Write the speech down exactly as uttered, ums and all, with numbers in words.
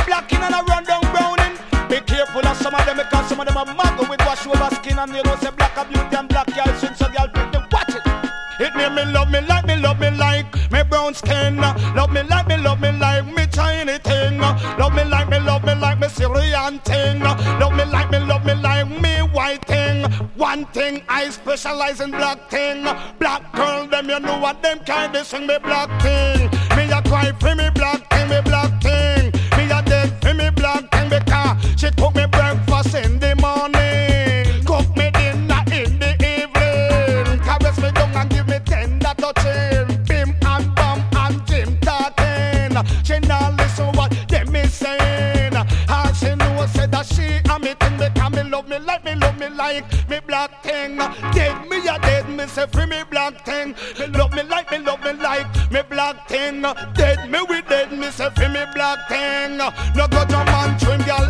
black in and a run down browning. Be careful of some of them because some of them are muggle with wash over skin and you know say black of beauty and black girl swing so girl pick them watch it. It made me love me like me love me like me brown skin. Love me like me love me like me Chinese thing. Love me like me love me like me Syrian thing. Love me like me love me like me white thing. One thing I specialize in black thing. Black girl them you know what them kind of sing me black thing. Me a cry for me black thing, me black thing. Me a dead for me black thing because she cook me breakfast in the morning, cook me dinner in the evening, caress me down and give me tender touching, bim and bum and Jim talking. She not listen what them is saying. All she know said that she and me thing because me love me like me love me like me black thing. Dead me a dead me say free me black thing. Me love me like me love me like me black thing. Dead me we dead me say free me black thing. No go to man trim girl